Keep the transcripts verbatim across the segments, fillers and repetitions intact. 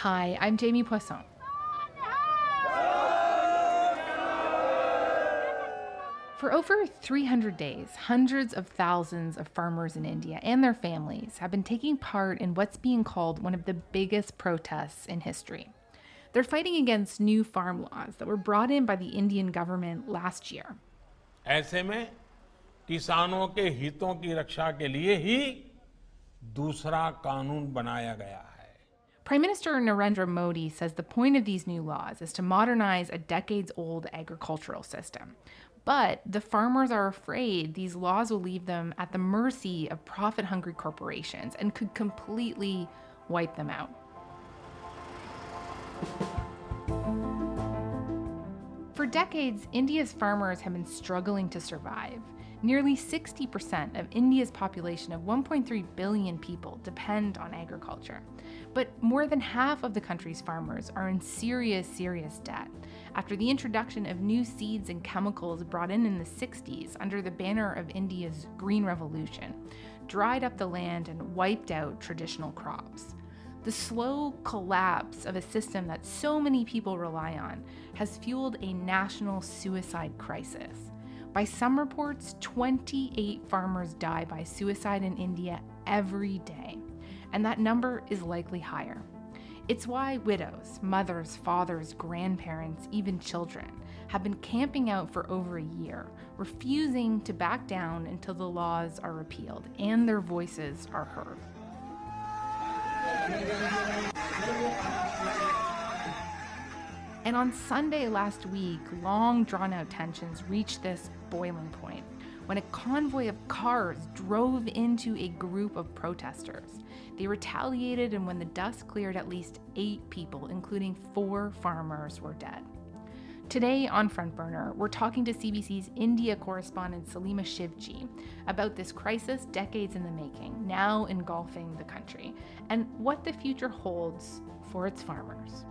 Hi, I'm Jamie Poisson. For over three hundred days, hundreds of thousands of farmers in India and their families have been taking part in what's being called one of the biggest protests in history. They're fighting against new farm laws that were brought in by the Indian government last year. ऐसे में किसानों के हितों की रक्षा के लिए ही दूसरा कानून बनाया गया है। Prime Minister Narendra Modi says the point of these new laws is to modernize a decades-old agricultural system. But the farmers are afraid these laws will leave them at the mercy of profit-hungry corporations and could completely wipe them out. For decades, India's farmers have been struggling to survive. Nearly sixty percent of India's population of one point three billion people depend on agriculture. But more than half of the country's farmers are in serious, serious debt after the introduction of new seeds and chemicals brought in in the sixties under the banner of India's Green Revolution, dried up the land and wiped out traditional crops. The slow collapse of a system that so many people rely on has fueled a national suicide crisis. By some reports, twenty-eight farmers die by suicide in India every day, and that number is likely higher. It's why widows, mothers, fathers, grandparents, even children have been camping out for over a year, refusing to back down until the laws are repealed and their voices are heard. And on Sunday last week, long drawn-out tensions reached this boiling point when a convoy of cars drove into a group of protesters. They retaliated, and when the dust cleared, at least eight people, including four farmers, were dead. Today on Front Burner, we're talking to C B C's India correspondent Salima Shivji about this crisis decades in the making, now engulfing the country, and what the future holds for its farmers.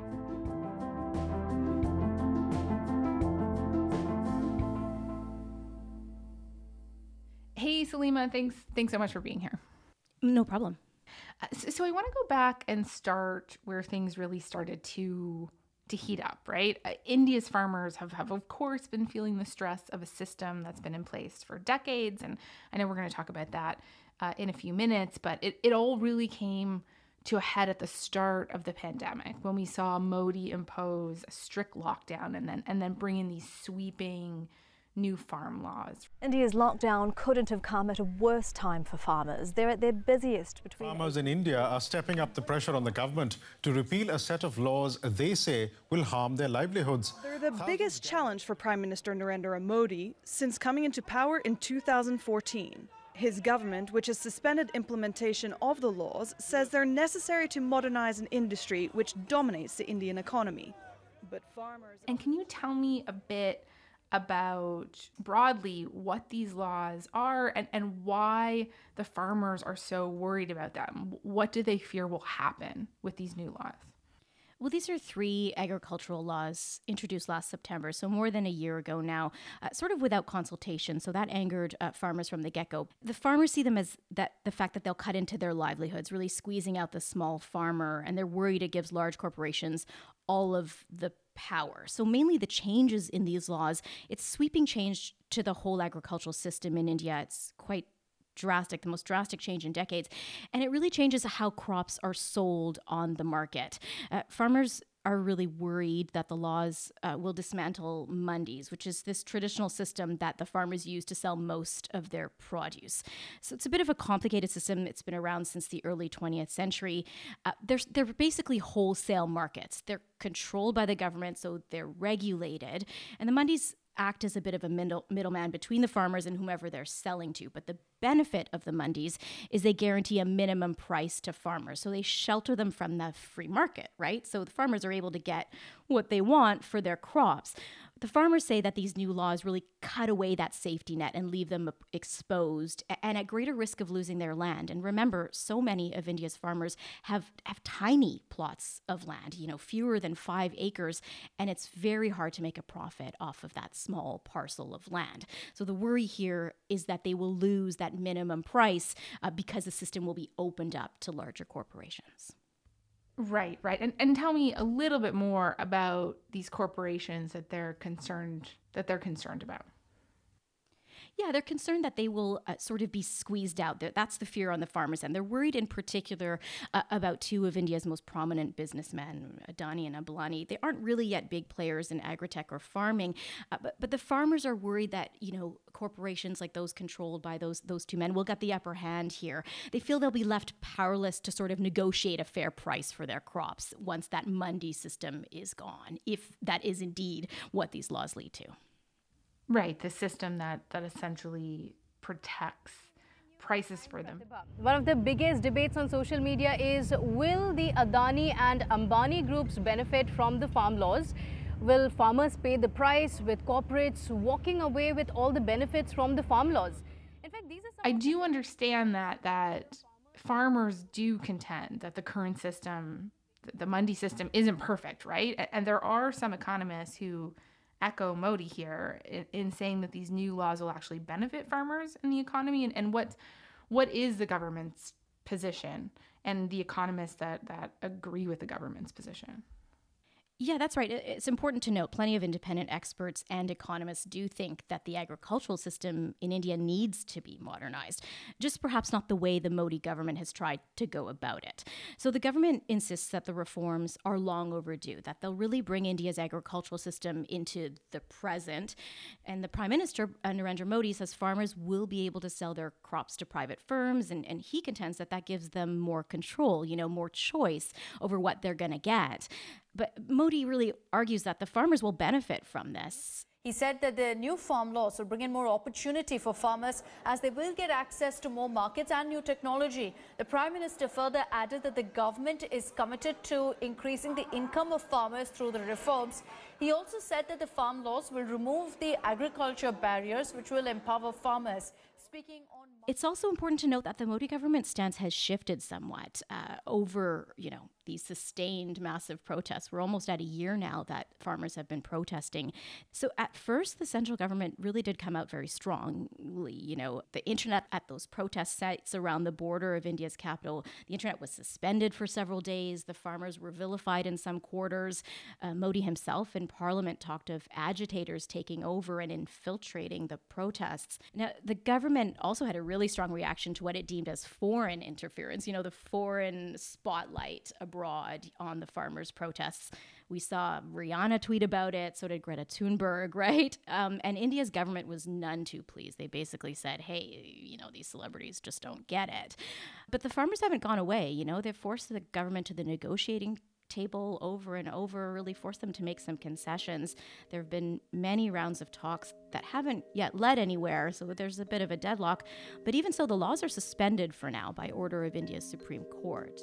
Hey, Salima, thanks thanks so much for being here. No problem. Uh, so, so I want to go back and start where things really started to to heat up, right? Uh, India's farmers have, have, of course, been feeling the stress of a system that's been in place for decades, and I know we're going to talk about that uh, in a few minutes, but it, it all really came to a head at the start of the pandemic when we saw Modi impose a strict lockdown and then and then bring in these sweeping new farm laws. India's lockdown couldn't have come at a worse time for farmers. They're at their busiest between... Farmers in India are stepping up the pressure on the government to repeal a set of laws they say will harm their livelihoods. They're the biggest challenge for Prime Minister Narendra Modi since coming into power in two thousand fourteen. His government, which has suspended implementation of the laws, says they're necessary to modernize an industry which dominates the Indian economy. But farmers... And can you tell me a bit about broadly what these laws are and, and why the farmers are so worried about them? What do they fear will happen with these new laws? Well, these are three agricultural laws introduced last September, so more than a year ago now, uh, sort of without consultation. So that angered uh, farmers from the get-go. The farmers see them as that the fact that they'll cut into their livelihoods, really squeezing out the small farmer, and they're worried it gives large corporations all of the power. So mainly the changes in these laws, it's sweeping change to the whole agricultural system in India. It's quite drastic, the most drastic change in decades. And it really changes how crops are sold on the market. Uh, farmers are really worried that the laws uh, will dismantle mandis, which is this traditional system that the farmers use to sell most of their produce. So it's a bit of a complicated system. It's been around since the early twentieth century. Uh, they're, they're basically wholesale markets. They're controlled by the government, so they're regulated. And the mandis act as a bit of a middle, middleman between the farmers and whomever they're selling to. But the benefit of the mandis is they guarantee a minimum price to farmers. So they shelter them from the free market, right? So the farmers are able to get what they want for their crops. The farmers say that these new laws really cut away that safety net and leave them exposed and at greater risk of losing their land. And remember, so many of India's farmers have, have tiny plots of land, you know, fewer than five acres, and it's very hard to make a profit off of that small parcel of land. So the worry here is that they will lose that minimum price uh, because the system will be opened up to larger corporations. Right, right. And and tell me a little bit more about these corporations that they're concerned that they're concerned about. Yeah, they're concerned that they will uh, sort of be squeezed out. They're, that's the fear on the farmers' end. They're worried in particular uh, about two of India's most prominent businessmen, Adani and Ambani. They aren't really yet big players in agritech or farming, uh, but, but the farmers are worried that, you know, corporations like those controlled by those, those two men will get the upper hand here. They feel they'll be left powerless to sort of negotiate a fair price for their crops once that Mandi system is gone, if that is indeed what these laws lead to. Right, the system that, that essentially protects prices for them. One of the biggest debates on social media is, will the Adani and Ambani groups benefit from the farm laws? Will farmers pay the price with corporates walking away with all the benefits from the farm laws? In fact, these are some I do understand that that farmers do contend that the current system, the Mandi system, isn't perfect, right? And there are some economists who echo Modi here in, in saying that these new laws will actually benefit farmers and the economy. And, and what what is the government's position and the economists that, that agree with the government's position? Yeah, that's right. It's important to note plenty of independent experts and economists do think that the agricultural system in India needs to be modernized, just perhaps not the way the Modi government has tried to go about it. So the government insists that the reforms are long overdue, that they'll really bring India's agricultural system into the present. And the Prime Minister, Narendra Modi, says farmers will be able to sell their crops to private firms, and, and he contends that that gives them more control, you know, more choice over what they're going to get. But Modi really argues that the farmers will benefit from this. He said that the new farm laws will bring in more opportunity for farmers as they will get access to more markets and new technology. The Prime Minister further added that the government is committed to increasing the income of farmers through the reforms. He also said that the farm laws will remove the agriculture barriers, which will empower farmers. Speaking on It's also important to note that the Modi government stance has shifted somewhat uh, over, you know, these sustained massive protests. We're almost at a year now that farmers have been protesting. So at first, the central government really did come out very strongly. You know, the internet at those protest sites around the border of India's capital, the internet was suspended for several days. The farmers were vilified in some quarters. Uh, Modi himself in parliament talked of agitators taking over and infiltrating the protests. Now, the government also had a really strong reaction to what it deemed as foreign interference, you know, the foreign spotlight abroad on the farmers' protests. We saw Rihanna tweet about it, so did Greta Thunberg, right? Um, and India's government was none too pleased. They basically said, hey, you know, these celebrities just don't get it. But the farmers haven't gone away, you know, they've forced the government to the negotiating table over and over, really forced them to make some concessions. There have been many rounds of talks that haven't yet led anywhere, so there's a bit of a deadlock. But even so, the laws are suspended for now by order of India's Supreme Court.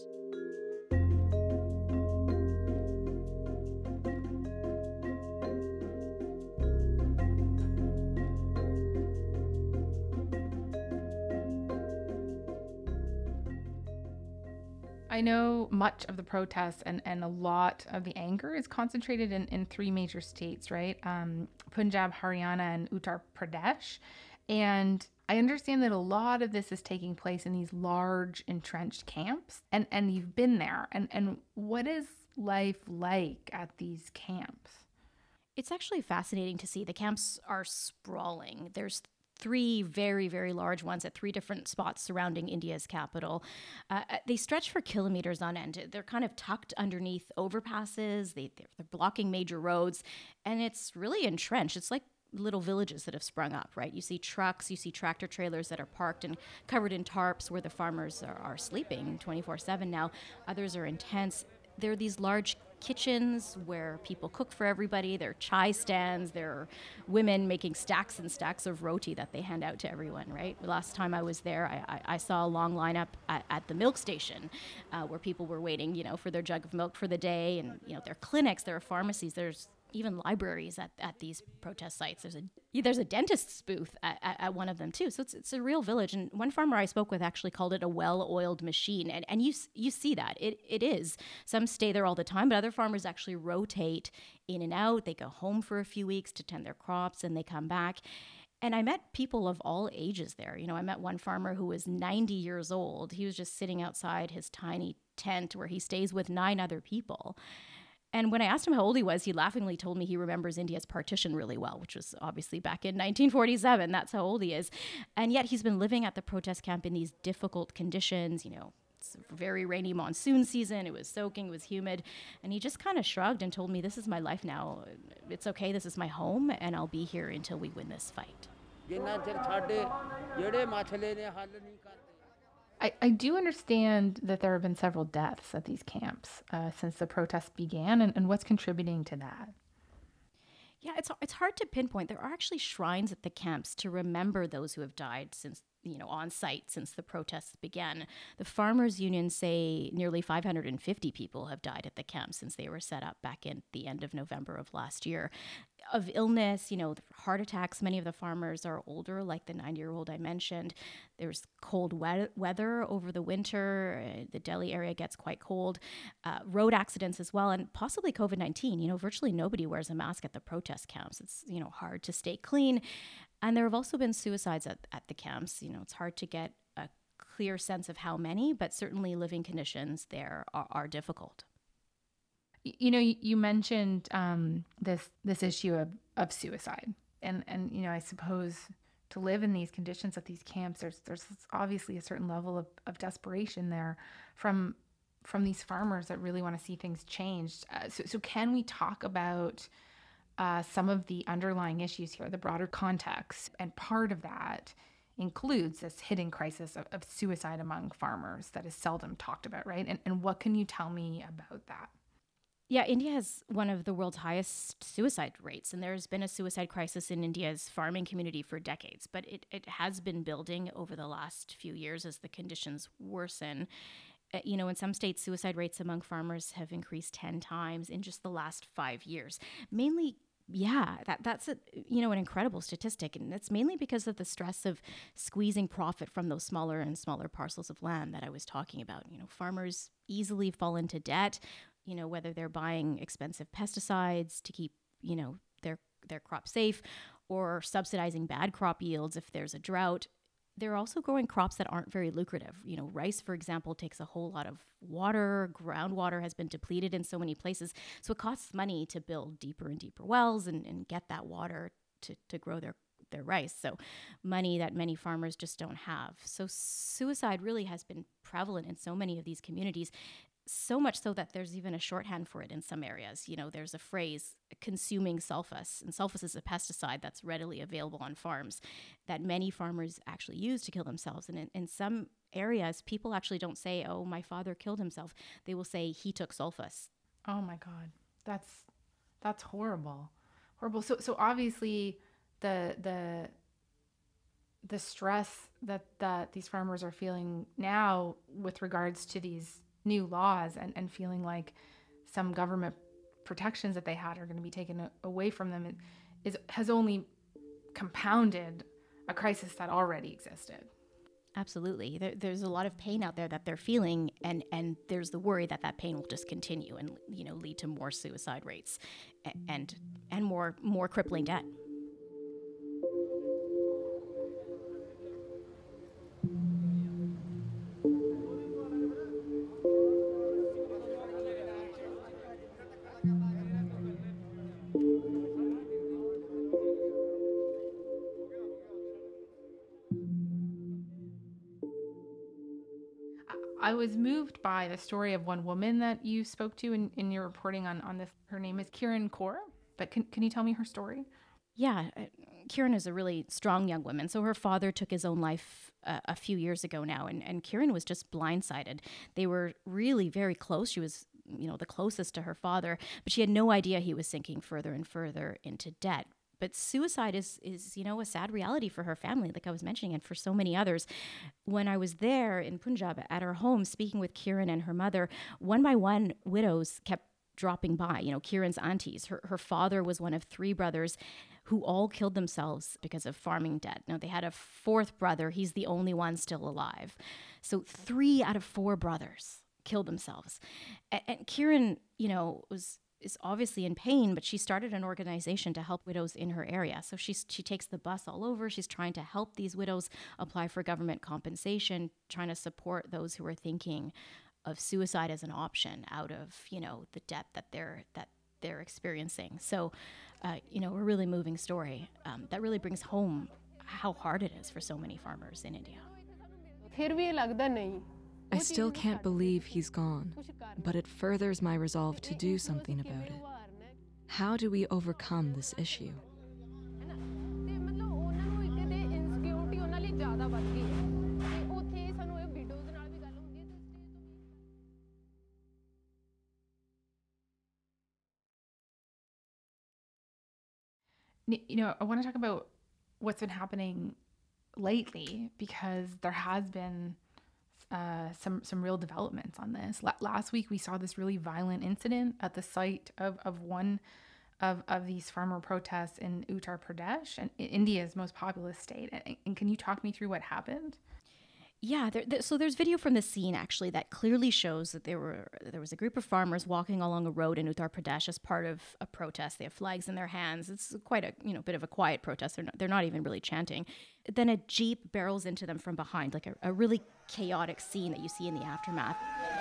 I know much of the protests and, and a lot of the anger is concentrated in, in three major states, right? Um, Punjab, Haryana, and Uttar Pradesh. And I understand that a lot of this is taking place in these large entrenched camps. And, and you've been there. And, and what is life like at these camps? It's actually fascinating to see. The camps are sprawling. There's three very, very large ones at three different spots surrounding India's capital. Uh, they stretch for kilometers on end. They're kind of tucked underneath overpasses. They, they're, they're blocking major roads. And it's really entrenched. It's like little villages that have sprung up, right? You see trucks, you see tractor trailers that are parked and covered in tarps where the farmers are, are sleeping twenty-four seven now. Others are in tents. There are these large kitchens where people cook for everybody. There are chai stands. There are women making stacks and stacks of roti that they hand out to everyone, right? Last time I was there, I, I, I saw a long lineup at, at the milk station uh, where people were waiting, you know, for their jug of milk for the day. And, you know, there are clinics, there are pharmacies, there's even libraries at, at these protest sites. There's a there's a dentist's booth at, at, at one of them too. So it's it's a real village. And one farmer I spoke with actually called it a well-oiled machine. And and you you see that it it is. Some stay there all the time, but other farmers actually rotate in and out. They go home for a few weeks to tend their crops, and they come back. And I met people of all ages there. You know, I met one farmer who was ninety years old. He was just sitting outside his tiny tent where he stays with nine other people. And when I asked him how old he was, he laughingly told me he remembers India's partition really well, which was obviously back in nineteen forty-seven. That's how old he is. And yet he's been living at the protest camp in these difficult conditions. You know, it's a very rainy monsoon season. It was soaking, it was humid. And he just kind of shrugged and told me, this is my life now. It's okay. This is my home. And I'll be here until we win this fight. I, I do understand that there have been several deaths at these camps uh, since the protests began, and, and what's contributing to that? Yeah, it's it's hard to pinpoint. There are actually shrines at the camps to remember those who have died since, you know, on site since the protests began. The farmers' unions say nearly five hundred fifty people have died at the camp since they were set up back in the end of November of last year. Of illness, you know, heart attacks. Many of the farmers are older, like the ninety-year-old I mentioned. There's cold we- weather over the winter. Uh, the Delhi area gets quite cold. Uh, road accidents as well, and possibly COVID nineteen. You know, virtually nobody wears a mask at the protest camps. It's, you know, hard to stay clean. And there have also been suicides at, at the camps. You know, it's hard to get a clear sense of how many, but certainly living conditions there are, are difficult. You know, you mentioned um, this this issue of, of suicide, and and you know, I suppose to live in these conditions at these camps, there's there's obviously a certain level of, of desperation there from from these farmers that really want to see things changed. Uh, so so can we talk about uh, some of the underlying issues here, the broader context, and part of that includes this hidden crisis of, of suicide among farmers that is seldom talked about, right? And and what can you tell me about that? Yeah, India has one of the world's highest suicide rates, and there's been a suicide crisis in India's farming community for decades, but it, it has been building over the last few years as the conditions worsen. Uh, you know, in some states, suicide rates among farmers have increased ten times in just the last five years. Mainly, yeah, that that's a, you know, an incredible statistic, and it's mainly because of the stress of squeezing profit from those smaller and smaller parcels of land that I was talking about. You know, farmers easily fall into debt, you know, whether they're buying expensive pesticides to keep, you know, their their crop safe, or subsidizing bad crop yields if there's a drought. They're also growing crops that aren't very lucrative. You know, rice, for example, takes a whole lot of water. Groundwater has been depleted in so many places. So it costs money to build deeper and deeper wells and, and get that water to, to grow their their rice. So money that many farmers just don't have. So suicide really has been prevalent in so many of these communities. So much so that there's even a shorthand for it in some areas. You know, there's a phrase, consuming sulfus. And sulfus is a pesticide that's readily available on farms that many farmers actually use to kill themselves. And in, in some areas, people actually don't say, oh, my father killed himself. They will say, he took sulfus. Oh my God. That's that's horrible. Horrible. So so obviously the the the stress that, that these farmers are feeling now with regards to these new laws and, and feeling like some government protections that they had are going to be taken away from them is has only compounded a crisis that already existed. Absolutely. There, there's a lot of pain out there that they're feeling, and, and there's the worry that that pain will just continue and, you know, lead to more suicide rates and and more more crippling debt. I was moved by the story of one woman that you spoke to in, in your reporting on, on this. Her name is Kiran Kaur, but can, can you tell me her story? Yeah, uh, Kiran is a really strong young woman. So her father took his own life uh, a few years ago now, and, and Kiran was just blindsided. They were really very close. She was, you know, the closest to her father, but she had no idea he was sinking further and further into debt. But suicide is, is, you know, a sad reality for her family, like I was mentioning, and for so many others. When I was there in Punjab at her home speaking with Kiran and her mother, one by one, widows kept dropping by. You know, Kiran's aunties. Her, her father was one of three brothers who all killed themselves because of farming debt. Now, they had a fourth brother. He's the only one still alive. So three out of four brothers killed themselves. And, and Kiran, you know, was is obviously in pain, but she started an organization to help widows in her area. So she's, she takes the bus all over. She's trying to help these widows apply for government compensation, trying to support those who are thinking of suicide as an option out of, you know, the debt that they're that they're experiencing. So, uh, you know, a really moving story um, that really brings home how hard it is for so many farmers in India. I still can't believe he's gone, but it furthers my resolve to do something about it. How do we overcome this issue? You know, I want to talk about what's been happening lately, because there has been uh, some some real developments on this. La- last week, we saw this really violent incident at the site of, of one of, of these farmer protests in Uttar Pradesh, and India's most populous state. And, and can you talk me through what happened? Yeah, there, there, so there's video from the scene actually that clearly shows that there were there was a group of farmers walking along a road in Uttar Pradesh as part of a protest. They have flags in their hands. It's quite a you know bit of a quiet protest. They're not, they're not even really chanting. Then a jeep barrels into them from behind, like a, a really chaotic scene that you see in the aftermath.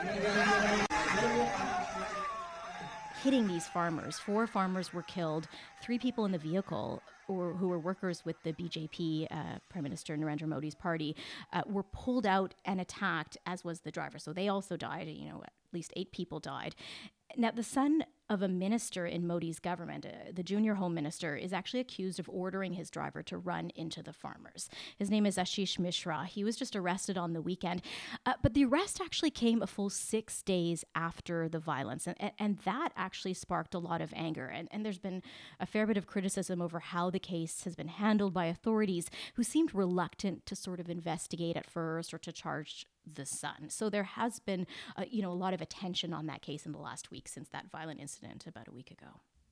Hitting these farmers. Four farmers were killed. Three people in the vehicle, or who were workers with the B J P, uh, Prime Minister Narendra Modi's party, uh, were pulled out and attacked, as was the driver. So they also died. You know, at least eight people died. Now, the son of a minister in Modi's government, uh, the junior home minister, is actually accused of ordering his driver to run into the farmers. His name is Ashish Mishra. He was just arrested on the weekend. Uh, but the arrest actually came a full six days after the violence. And, and, and that actually sparked a lot of anger. And, and there's been a fair bit of criticism over how the case has been handled by authorities, who seemed reluctant to sort of investigate at first or to charge the son. So there has been, uh, you know, a lot of attention on that case in the last week since that violent incident about a week ago.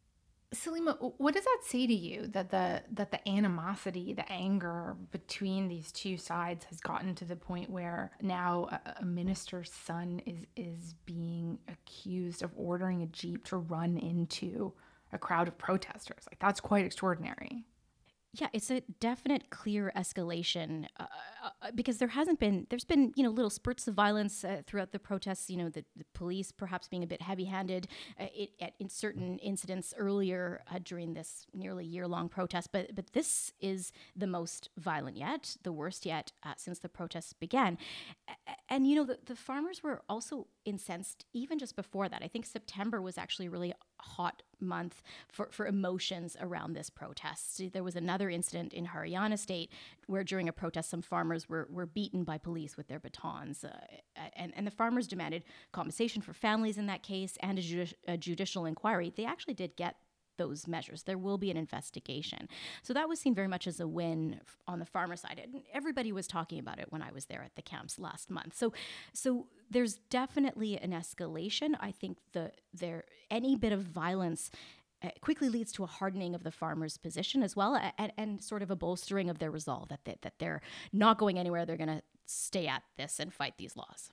Salima, what does that say to you, that the that the animosity, the anger between these two sides has gotten to the point where now a, a minister's son is is being accused of ordering a jeep to run into a crowd of protesters? Like, that's quite extraordinary. Yeah, it's a definite clear escalation uh, uh, because there hasn't been, there's been, you know, little spurts of violence uh, throughout the protests, you know, the, the police perhaps being a bit heavy-handed uh, it, at, in certain incidents earlier uh, during this nearly year-long protest. But but this is the most violent yet, the worst yet uh, since the protests began. And, you know, the, the farmers were also incensed even just before that. I think September was actually a really hot month for, for emotions around this protest. There was another incident in Haryana state where during a protest, some farmers were, were beaten by police with their batons. Uh, and, and the farmers demanded compensation for families in that case and a, judici- a judicial inquiry. They actually did get those measures. There will be an investigation. So that was seen very much as a win on the farmer side. And everybody was talking about it when I was there at the camps last month. So so there's definitely an escalation. I think the there any bit of violence uh, quickly leads to a hardening of the farmers' position as well, and, and sort of a bolstering of their resolve that they, that they're not going anywhere. They're going to stay at this and fight these laws.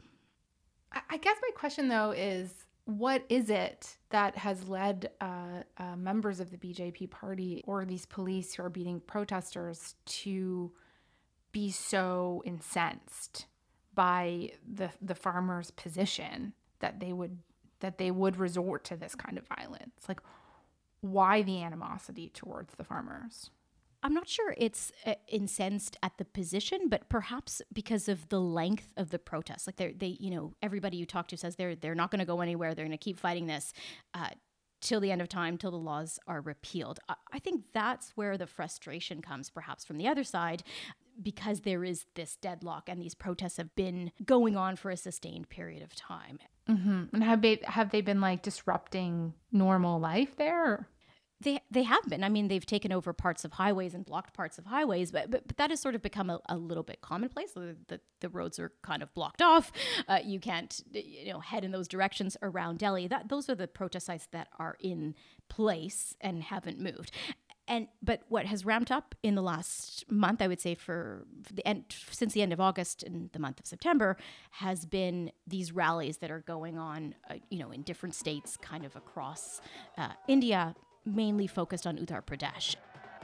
I, I guess my question, though, is what is it that has led uh, uh, members of the B J P party or these police who are beating protesters to be so incensed by the the farmers' position that they would that they would resort to this kind of violence? Like, why the animosity towards the farmers? I'm not sure it's uh, incensed at the position, but perhaps because of the length of the protests. Like they, they, you know, everybody you talk to says they're they're not going to go anywhere. They're going to keep fighting this uh, till the end of time, till the laws are repealed. I, I think that's where the frustration comes, perhaps from the other side, because there is this deadlock and these protests have been going on for a sustained period of time. Mm-hmm. And have they have they been like disrupting normal life there? They they have been. I mean, they've taken over parts of highways and blocked parts of highways, but but, but that has sort of become a, a little bit commonplace. The, the, the roads are kind of blocked off. Uh, you can't you know head in those directions around Delhi. That those are the protest sites that are in place and haven't moved. And but what has ramped up in the last month, I would say, for, for the end since the end of August and the month of September, has been these rallies that are going on, uh, you know, in different states, kind of across uh, India, mainly focused on Uttar Pradesh.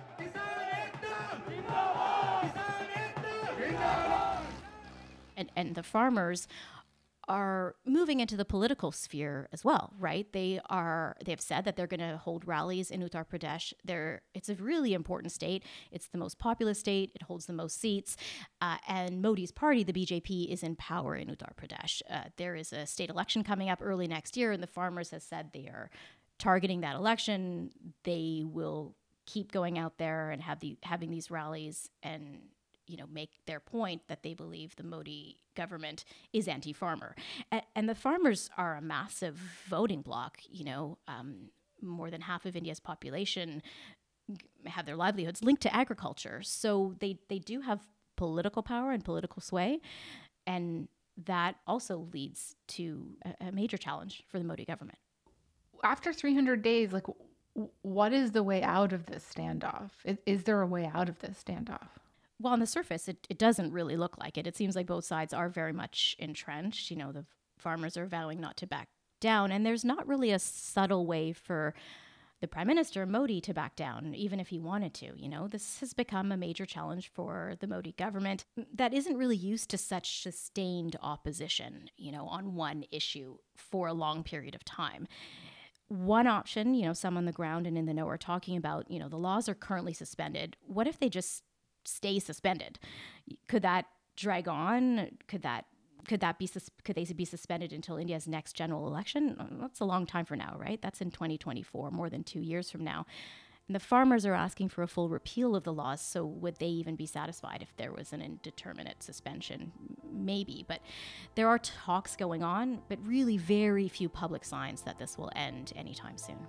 And and the farmers are moving into the political sphere as well, right? They are, they have said that they're going to hold rallies in Uttar Pradesh. They're, it's a really important state. It's the most populous state. It holds the most seats. Uh, and Modi's party, the B J P, is in power in Uttar Pradesh. Uh, there is a state election coming up early next year, and the farmers have said they are targeting that election. They will keep going out there and have the having these rallies and, you know, make their point that they believe the Modi government is anti-farmer. And, and the farmers are a massive voting bloc. You know, um, more than half of India's population have their livelihoods linked to agriculture. So they, they do have political power and political sway. And that also leads to a, a major challenge for the Modi government. After three hundred days, like, w- what is the way out of this standoff? Is, is there a way out of this standoff? Well, on the surface, it, it doesn't really look like it. It seems like both sides are very much entrenched. You know, the farmers are vowing not to back down. And there's not really a subtle way for the Prime Minister, Modi, to back down, even if he wanted to. You know, this has become a major challenge for the Modi government that isn't really used to such sustained opposition, you know, on one issue for a long period of time. One option, you know, some on the ground and in the know are talking about, you know, the laws are currently suspended. What if they just stay suspended? Could that drag on? Could that could that be sus- could they be suspended until India's next general election? That's a long time from now, right? That's in twenty twenty-four, more than two years from now. And the farmers are asking for a full repeal of the laws. So would they even be satisfied if there was an indeterminate suspension? Maybe, but there are talks going on, but really very few public signs that this will end anytime soon.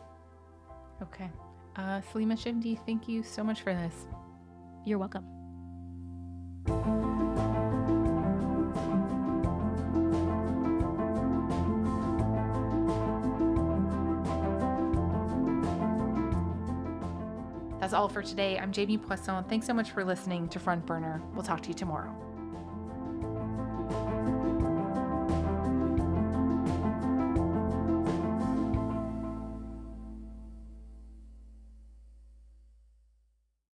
Okay. Uh, Salima Shivdi, thank you so much for this. You're welcome. That's all for today. I'm Jamie Poisson. Thanks so much for listening to Front Burner. We'll talk to you tomorrow.